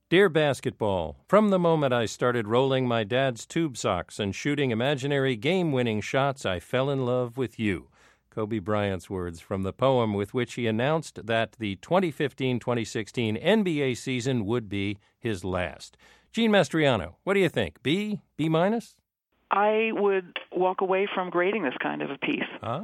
Dear Basketball, from the moment I started rolling my dad's tube socks and shooting imaginary game-winning shots, I fell in love with you. Kobe Bryant's words from the poem with which he announced that the 2015-2016 NBA season would be his last. Gene Mastriano, what do you think? B? B minus? I would walk away from grading this kind of a piece.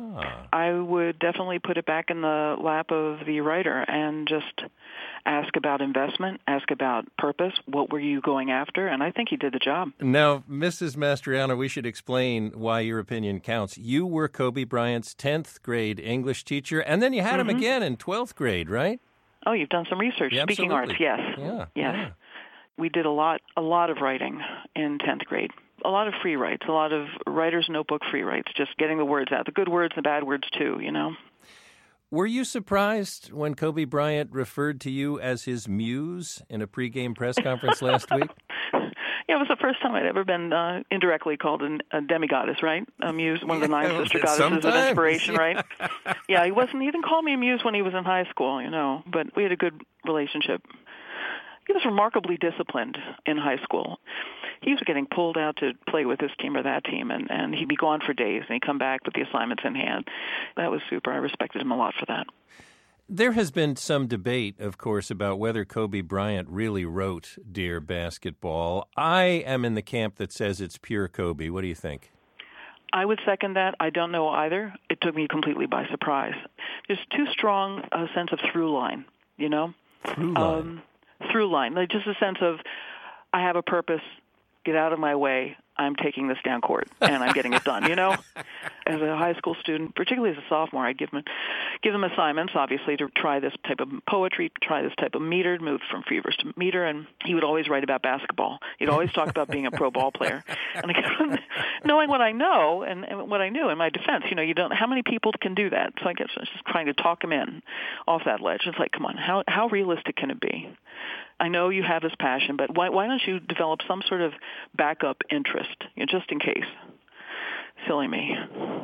I would definitely put it back in the lap of the writer and just ask about investment, ask about purpose, what were you going after, and I think he did the job. Now, Mrs. Mastriano, we should explain why your opinion counts. You were Kobe Bryant's 10th grade English teacher, and then you had him again in 12th grade, right? Oh, you've done some research. Yeah, Speaking arts, yes. Yeah. Yes. Yeah. We did a lot of writing in 10th grade. A lot of free writes, a lot of writer's notebook free writes, just getting the words out, the good words and the bad words too, you know. Were you surprised when Kobe Bryant referred to you as his muse in a pregame press conference last week? Yeah, it was the first time I'd ever been indirectly called a demigoddess, right? A muse, one of the 9 sister goddesses of inspiration, right? Yeah, he didn't call me a muse when he was in high school, you know, but we had a good relationship. He was remarkably disciplined in high school. He was getting pulled out to play with this team or that team, and he'd be gone for days, and he'd come back with the assignments in hand. That was super. I respected him a lot for that. There has been some debate, of course, about whether Kobe Bryant really wrote Dear Basketball. I am in the camp that says it's pure Kobe. What do you think? I would second that. I don't know either. It took me completely by surprise. There's too strong a sense of through line, you know? Through line? Through line. Like just a sense of, I have a purpose, get out of my way, I'm taking this down court, and I'm getting it done, you know? As a high school student, particularly as a sophomore, I'd give them assignments, obviously, to try this type of poetry, try this type of meter, move from fevers to meter, and he would always write about basketball. He'd always talk about being a pro ball player. And again, knowing what I know and what I knew in my defense, you know, how many people can do that? So I guess I was just trying to talk him in off that ledge. It's like, come on, how realistic can it be? I know you have this passion, but why don't you develop some sort of backup interest, you know, just in case? Silly me.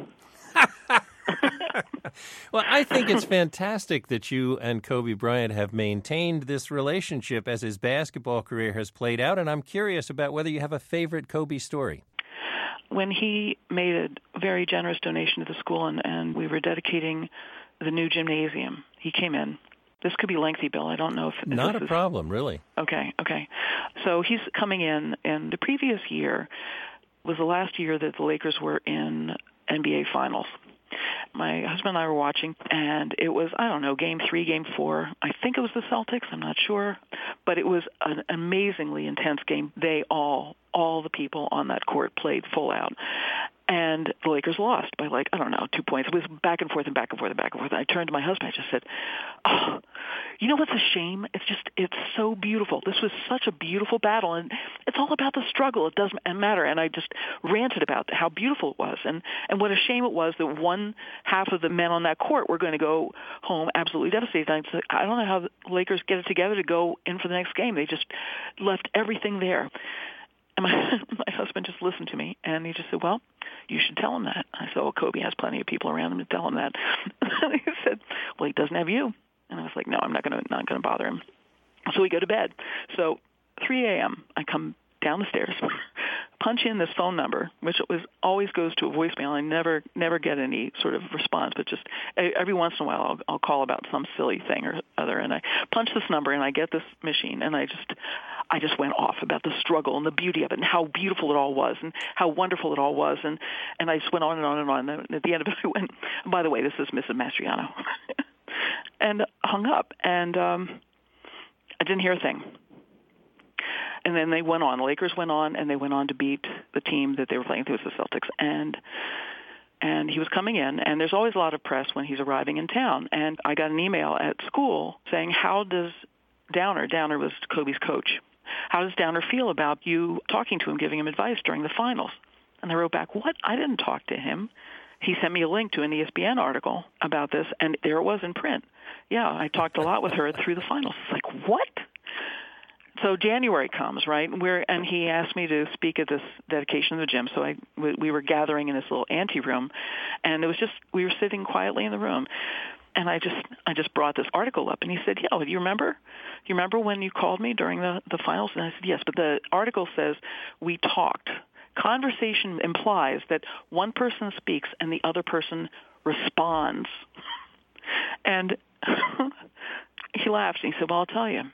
Well, I think it's fantastic that you and Kobe Bryant have maintained this relationship as his basketball career has played out, and I'm curious about whether you have a favorite Kobe story. When he made a very generous donation to the school and we were dedicating the new gymnasium, he came in. This could be lengthy, Bill. I don't know if Not a problem, really. Okay. So he's coming in, and the previous year was the last year that the Lakers were in NBA Finals. My husband and I were watching, and it was, I don't know, Game 3, Game 4. I think it was the Celtics. I'm not sure. But it was an amazingly intense game. They all the people on that court played full out. And the Lakers lost by 2 points. It was back and forth and back and forth and back and forth. And I turned to my husband. I just said, "Oh, you know what's a shame? It's so beautiful. This was such a beautiful battle, and it's all about the struggle. It doesn't matter." And I just ranted about how beautiful it was, and what a shame it was that one half of the men on that court were going to go home absolutely devastated. And I said, I don't know how the Lakers get it together to go in for the next game. They just left everything there. And my husband just listened to me, and he just said, "Well, you should tell him that." I said, "Oh, Kobe has plenty of people around him to tell him that." And he said, "Well, he doesn't have you." And I was like, "No, I'm not going to bother him." So we go to bed. So 3 a.m., I come down the stairs, punch in this phone number, which always goes to a voicemail. I never get any sort of response, but just every once in a while I'll call about some silly thing or other. And I punch this number, and I get this machine, and I just went off about the struggle and the beauty of it and how beautiful it all was and how wonderful it all was. And I just went on and on and on. And at the end of it, I went, "By the way, this is Mrs. Mastriano." And hung up. And I didn't hear a thing. And then they went on. The Lakers went on, and they went on to beat the team that they were playing. It was the Celtics. And he was coming in, and there's always a lot of press when he's arriving in town. And I got an email at school saying, "How does Downer was Kobe's coach, how does Downer feel about you talking to him, giving him advice during the finals?" And I wrote back, "What? I didn't talk to him." He sent me a link to an ESPN article about this, and there it was in print. Yeah, I talked a lot with her through the finals. It's like, what? So January comes, right? And he asked me to speak at this dedication of the gym. So we were gathering in this little ante room, and it was just, we were sitting quietly in the room. And I just brought this article up, and he said, "Yeah, do you remember? Do you remember when you called me during the finals?" And I said, "Yes, but the article says we talked. Conversation implies that one person speaks and the other person responds." And he laughed, and he said, "Well, I'll tell you.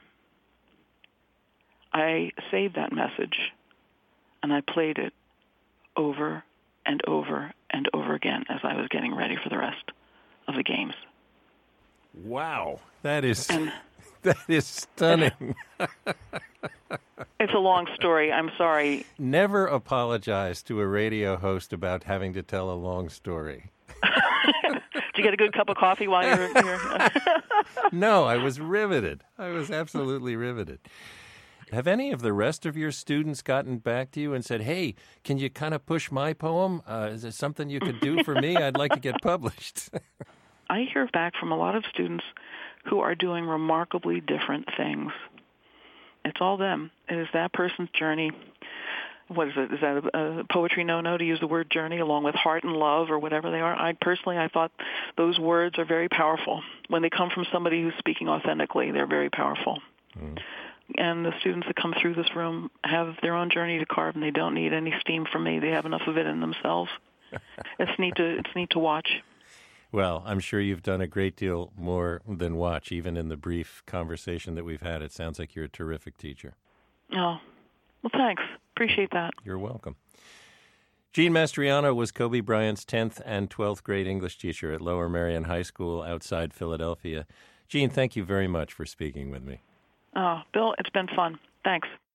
I saved that message, and I played it over and over and over again as I was getting ready for the rest of the games." Wow, that is stunning. It's a long story. I'm sorry. Never apologize to a radio host about having to tell a long story. Did you get a good cup of coffee while you were here? No, I was riveted. I was absolutely riveted. Have any of the rest of your students gotten back to you and said, "Hey, can you kind of push my poem? Is there something you could do for me? I'd like to get published." I hear back from a lot of students who are doing remarkably different things. It's all them. It is that person's journey. What is it? Is that a poetry no-no to use the word journey along with heart and love or whatever they are? I thought those words are very powerful. When they come from somebody who's speaking authentically, they're very powerful. Mm. And the students that come through this room have their own journey to carve, and they don't need any steam from me. They have enough of it in themselves. It's neat to watch. Well, I'm sure you've done a great deal more than watch, even in the brief conversation that we've had. It sounds like you're a terrific teacher. Oh, well, thanks. Appreciate that. You're welcome. Jean Mastriano was Kobe Bryant's 10th and 12th grade English teacher at Lower Merion High School outside Philadelphia. Jean, thank you very much for speaking with me. Oh, Bill, it's been fun. Thanks.